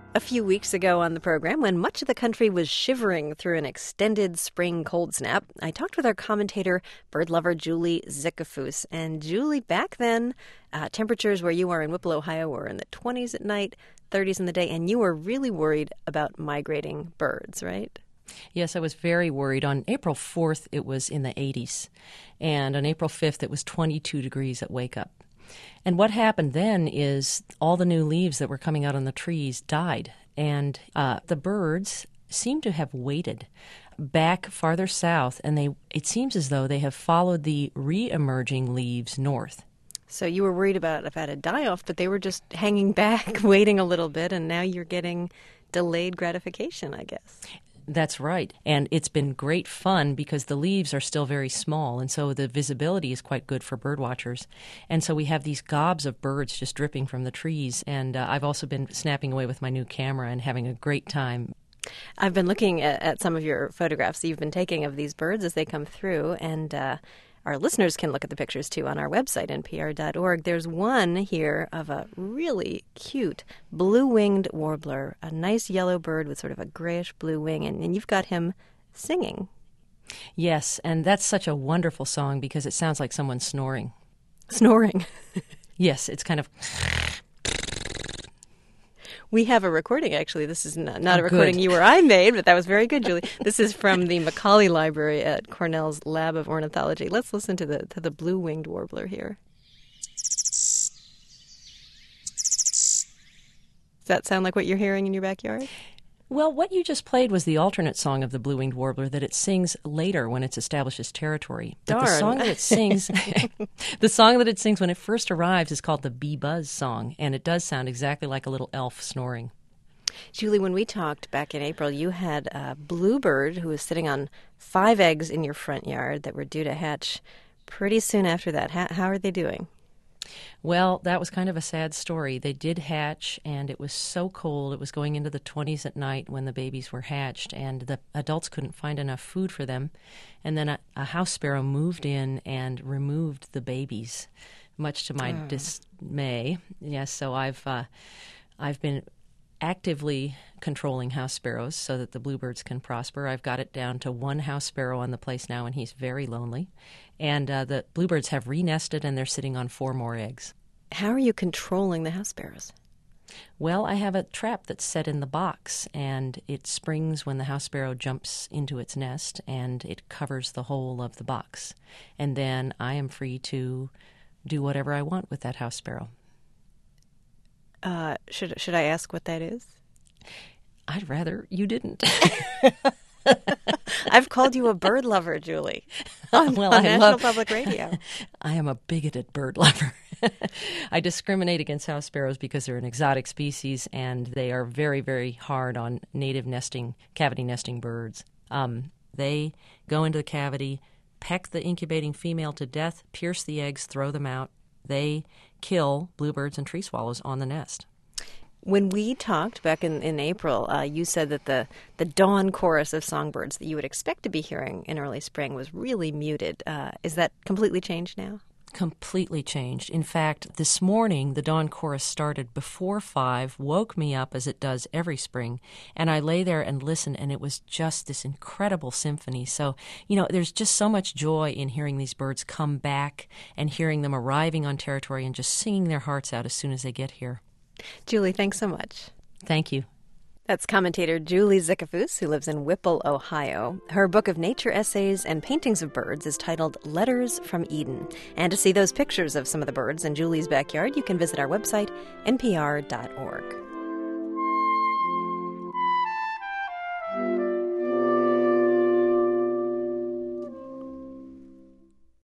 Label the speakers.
Speaker 1: A few weeks ago on the program, when much of the country was shivering through an extended spring cold snap, I talked with our commentator, bird lover Julie Zickafoose. And Julie, back then, temperatures where you are in Whipple, Ohio, were in the 20s at night, 30s in the day, and you were really worried about migrating birds, right?
Speaker 2: Yes, I was very worried. On April 4th, it was in the 80s. And on April 5th, it was 22 degrees at wake up. And what happened then is all the new leaves that were coming out on the trees died. And the birds seem to have waited back farther south, and it seems as though they have followed the re-emerging leaves north.
Speaker 1: So you were worried about a die-off, but they were just hanging back, waiting a little bit, and now you're getting delayed gratification, I guess.
Speaker 2: That's right. And it's been great fun because the leaves are still very small, and so the visibility is quite good for bird watchers. And so we have these gobs of birds just dripping from the trees. And I've also been snapping away with my new camera and having a great time.
Speaker 1: I've been looking at some of your photographs that you've been taking of these birds as they come through, and our listeners can look at the pictures, too, on our website, npr.org. There's one here of a really cute blue-winged warbler, a nice yellow bird with sort of a grayish-blue wing, and you've got him singing.
Speaker 2: Yes, and that's such a wonderful song because it sounds like someone snoring.
Speaker 1: Snoring?
Speaker 2: Yes, it's kind of...
Speaker 1: We have a recording, actually. This is not a recording good. You or I made, but that was very good, Julie. This is from the Macaulay Library at Cornell's Lab of Ornithology. Let's listen to the blue-winged warbler here. Does that sound like what you're hearing in your backyard?
Speaker 2: Well, what you just played was the alternate song of the blue-winged warbler that it sings later when it establishes territory.
Speaker 1: Darn.
Speaker 2: But the song that it sings, the song that it sings when it first arrives is called the Bee Buzz song, and it does sound exactly like a little elf snoring.
Speaker 1: Julie, when we talked back in April, you had a bluebird who was sitting on 5 eggs in your front yard that were due to hatch pretty soon after that. How are they doing?
Speaker 2: Well, that was kind of a sad story. They did hatch, and it was so cold. It was going into the 20s at night when the babies were hatched, and the adults couldn't find enough food for them. And then a house sparrow moved in and removed the babies, much to my dismay. Yes, so I've been actively controlling house sparrows so that the bluebirds can prosper. I've got it down to 1 house sparrow on the place now, and he's very lonely. And the bluebirds have re-nested, and they're sitting on 4 more eggs.
Speaker 1: How are you controlling the house sparrows?
Speaker 2: Well, I have a trap that's set in the box, and it springs when the house sparrow jumps into its nest, and it covers the whole of the box. And then I am free to do whatever I want with that house sparrow.
Speaker 1: Should I ask what that is?
Speaker 2: I'd rather you didn't.
Speaker 1: I've called you a bird lover, Julie, on National Public Radio.
Speaker 2: I am a bigoted bird lover. I discriminate against house sparrows because they're an exotic species, and they are very, very hard on native cavity nesting birds. They go into the cavity, peck the incubating female to death, pierce the eggs, throw them out. They kill bluebirds and tree swallows on the nest.
Speaker 1: When we talked back in April, you said that the dawn chorus of songbirds that you would expect to be hearing in early spring was really muted. Is that completely changed now?
Speaker 2: Completely changed. In fact, this morning, the dawn chorus started before 5, woke me up as it does every spring, and I lay there and listened, and it was just this incredible symphony. So, there's just so much joy in hearing these birds come back and hearing them arriving on territory and just singing their hearts out as soon as they get here.
Speaker 1: Julie, thanks so much.
Speaker 2: Thank you.
Speaker 1: That's commentator Julie Zickafoose, who lives in Whipple, Ohio. Her book of nature essays and paintings of birds is titled Letters from Eden. And to see those pictures of some of the birds in Julie's backyard, you can visit our website, npr.org.